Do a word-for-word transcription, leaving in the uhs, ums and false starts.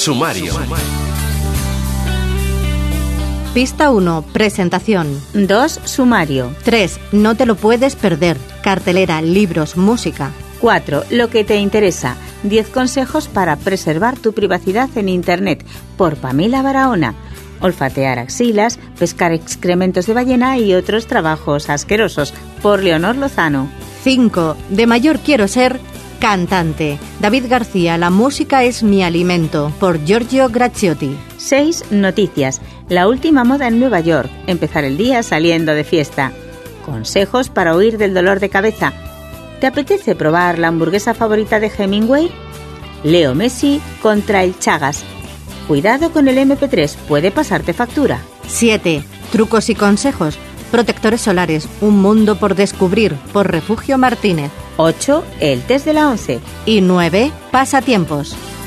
Sumario. Pista uno, presentación. dos, sumario. tres, no te lo puedes perder. Cartelera, libros, música. cuatro, lo que te interesa. diez consejos para preservar tu privacidad en Internet, por Pamela Barahona. Olfatear axilas, pescar excrementos de ballena y otros trabajos asquerosos, por Leonor Lozano. cinco, de mayor quiero ser cantante. David García, la música es mi alimento, por Giorgio Gracciotti. seis, noticias. La última moda en Nueva York, empezar el día saliendo de fiesta. Consejos para huir del dolor de cabeza. ¿Te apetece probar la hamburguesa favorita de Hemingway? Leo Messi contra el Chagas. Cuidado con el eme pe tres, puede pasarte factura. siete, trucos y consejos. Protectores solares, un mundo por descubrir, por Refugio Martínez. ocho, el test de la once. Y nueve, pasatiempos.